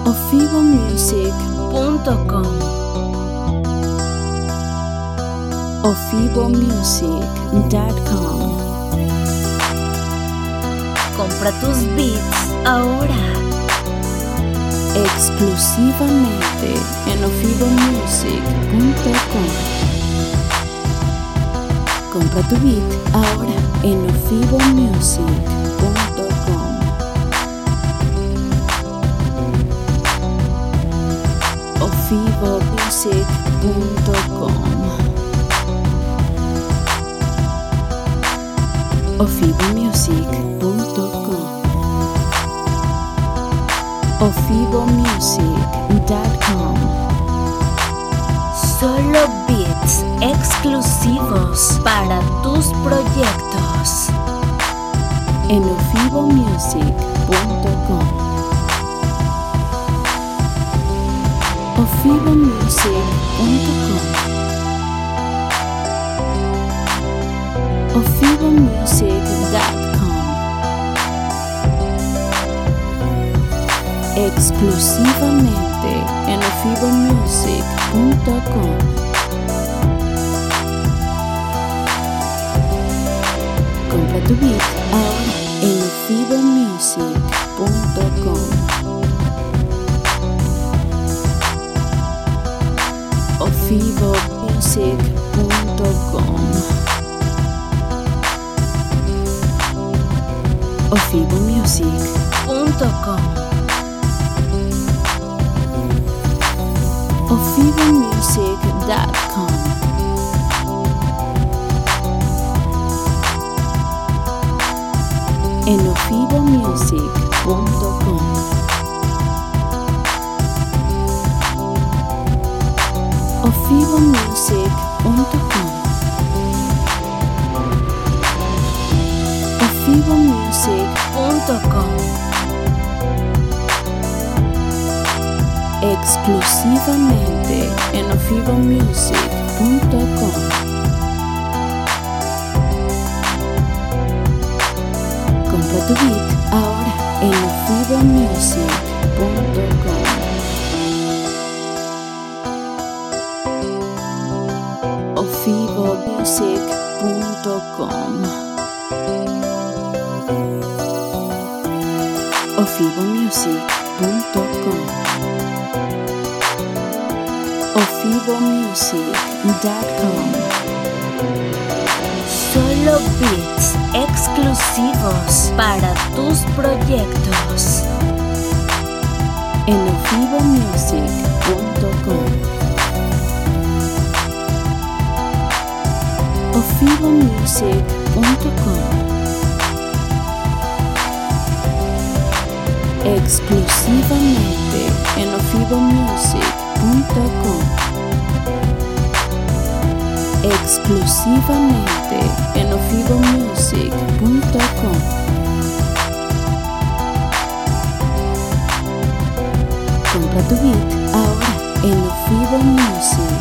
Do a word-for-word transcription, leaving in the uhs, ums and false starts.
ofibo music punto com. ofibo music punto com. Compra tus beats ahora. Exclusivamente en ofibo music punto com. Compra tu beat ahora en ofibo music punto com. ofibo music punto com. ofibo music punto com. ofibo music punto com. Solo beats exclusivos para tus proyectos. En ofibo music punto com. ofibo music punto com. ofibo music punto com. Exclusivamente en ofibo music punto com. Compra tu beat ahora en ofibo music punto com. ofibo music punto com. ofibo music Punto com. ofibo music punto com. En ofibo music punto com. ofibo music punto com. ofibo music Punto com. exclusivamente en ofibo music punto com. Compra tu beat ahora en ofibo music punto com. ofibo music punto com. ofibo music punto com. ofibo music punto com. Solo beats exclusivos para tus proyectos. En ofibo music punto com. ofibo music punto com. Exclusivamente en ofibo music punto com. Exclusivamente en ofibo music punto com. Compra tu beat ahora en ofibo music